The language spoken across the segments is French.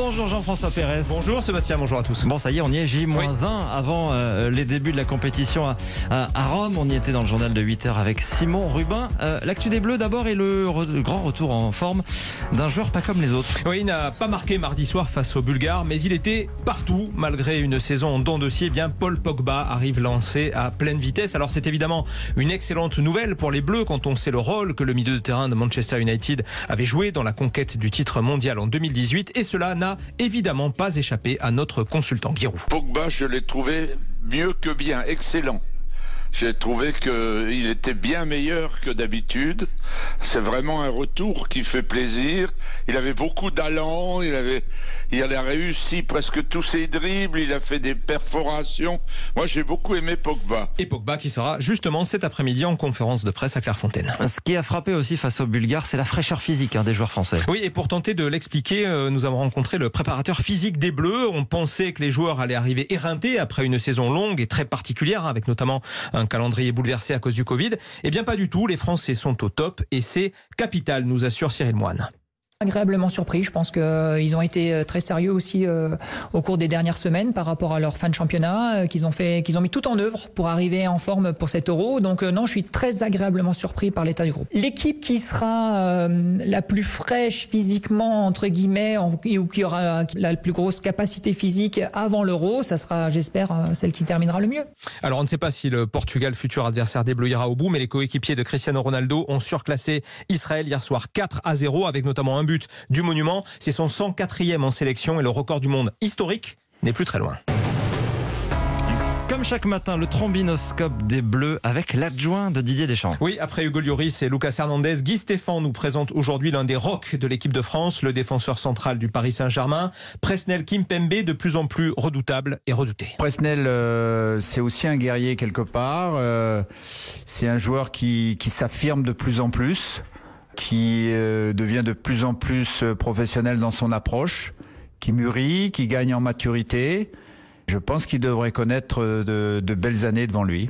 Bonjour Jean-François Pérez. Bonjour Sébastien, bonjour à tous. Bon, ça y est, on y est, J-1 avant les débuts de la compétition à Rome. On y était dans le journal de 8h avec Simon Rubin. L'actu des Bleus d'abord et le grand retour en forme d'un joueur pas comme les autres. Oui, il n'a pas marqué mardi soir face aux Bulgares, mais il était partout. Malgré une saison en dents de scie, Paul Pogba arrive lancé à pleine vitesse. Alors c'est évidemment une excellente nouvelle pour les Bleus quand on sait le rôle que le milieu de terrain de Manchester United avait joué dans la conquête du titre mondial en 2018. Et cela n'a évidemment pas échappé à notre consultant Giroud. Pogba, je l'ai trouvé mieux que bien, excellent. J'ai trouvé qu'il était bien meilleur que d'habitude. C'est vraiment un retour qui fait plaisir. Il avait beaucoup d'allant, il a réussi presque tous ses dribbles, il a fait des perforations. Moi, j'ai beaucoup aimé Pogba. Et Pogba qui sera justement cet après-midi en conférence de presse à Clairefontaine. Ce qui a frappé aussi face aux Bulgares, c'est la fraîcheur physique des joueurs français. Oui, et pour tenter de l'expliquer, nous avons rencontré le préparateur physique des Bleus. On pensait que les joueurs allaient arriver éreintés après une saison longue et très particulière, avec notamment un calendrier bouleversé à cause du Covid. Eh bien pas du tout, les Français sont au top et c'est capital, nous assure Cyril Moine. Agréablement surpris, je pense qu'ils ont été très sérieux aussi au cours des dernières semaines par rapport à leur fin de championnat, qu'ils ont mis tout en œuvre pour arriver en forme pour cet Euro. Donc non, je suis très agréablement surpris par l'état du groupe. L'équipe qui sera la plus fraîche physiquement, entre guillemets, ou qui aura la plus grosse capacité physique avant l'Euro, ça sera, j'espère, celle qui terminera le mieux. Alors on ne sait pas si le Portugal, futur adversaire des Bleus, ira au bout, mais les coéquipiers de Cristiano Ronaldo ont surclassé Israël hier soir 4-0 avec notamment un but du Monument. C'est son 104e en sélection et le record du monde historique n'est plus très loin. Comme chaque matin, le trombinoscope des Bleus avec l'adjoint de Didier Deschamps. Oui, après Hugo Lloris et Lucas Hernandez, Guy Stéphane nous présente aujourd'hui l'un des rocks de l'équipe de France, le défenseur central du Paris Saint-Germain, Presnel Kimpembe, de plus en plus redoutable et redouté. Presnel, c'est aussi un guerrier quelque part. C'est un joueur qui s'affirme de plus en plus, qui devient de plus en plus professionnel dans son approche, qui mûrit, qui gagne en maturité. Je pense qu'il devrait connaître de belles années devant lui.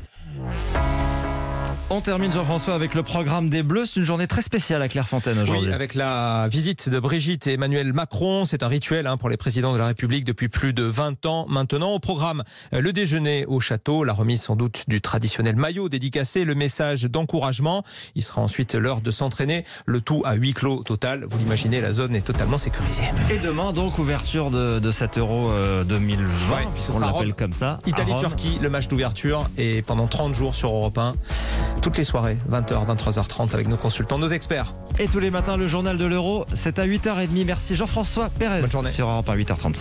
On termine, Jean-François, avec le programme des Bleus. C'est une journée très spéciale à Clairefontaine aujourd'hui. Oui, avec la visite de Brigitte et Emmanuel Macron. C'est un rituel pour les présidents de la République depuis plus de 20 ans maintenant. Au programme, le déjeuner au château, la remise sans doute du traditionnel maillot dédicacé, le message d'encouragement. Il sera ensuite l'heure de s'entraîner. Le tout à huis clos total. Vous l'imaginez, la zone est totalement sécurisée. Et demain, donc, ouverture de cet Euro 2020, puisqu'on l'appelle comme ça. Italie-Turquie, le match d'ouverture. Et pendant 30 jours sur Europe 1. Toutes les soirées, 20h, 23h30 avec nos consultants, nos experts. Et tous les matins, le journal de l'Euro, c'est à 8h30. Merci Jean-François Pérez. Bonne journée. Sur Europe 1, 8h30.